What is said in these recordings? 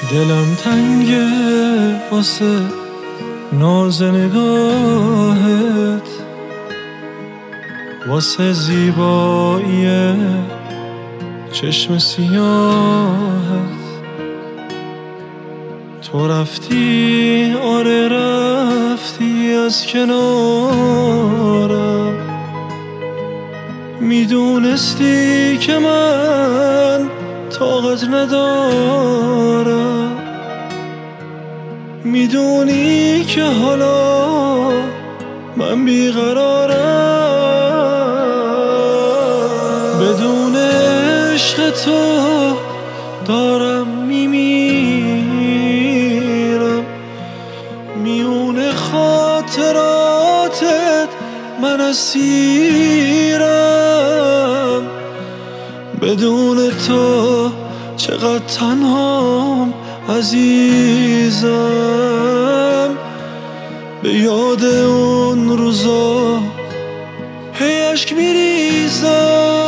دلم تنگه واسه ناز نگاهت، واسه زیبایی چشم سیاهت. تو رفتی، آره رفتی از کنارم، میدونستی که من طاقت ندارم، میدونی که حالا من بیقرارم. بدون عشق تو دارم میمیرم، میونه خاطراتت من اسیرم. بدون تو چقدر تنهام عزیزم، به یاد اون روزا هی اشک میریزم.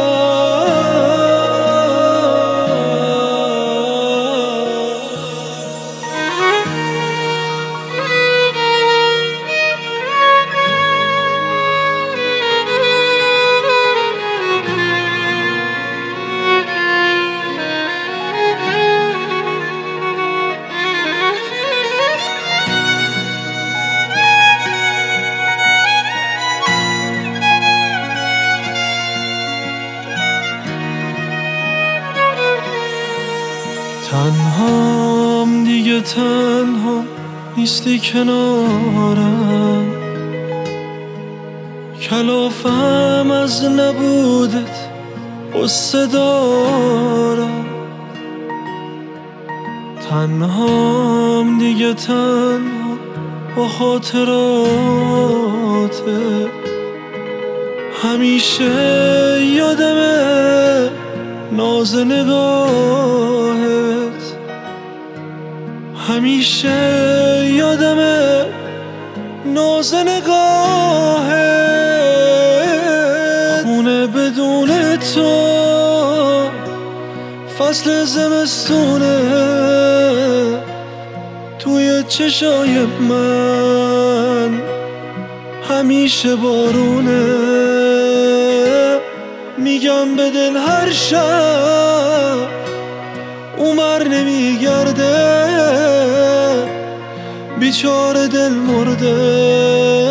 تنهام دیگه، تنها نیستی کنارم، کلافم از نبودت قصه دارم. تنهام دیگه، تنها با خاطرات، همیشه یادمه ناز نگاهت، همیشه یادمه ناز نگاهت. خونه بدون تو فصل زمستونه، توی چشای من همیشه بارونه. میگم به دل هر شب عمر نمیگرده، بیچاره دل مرده.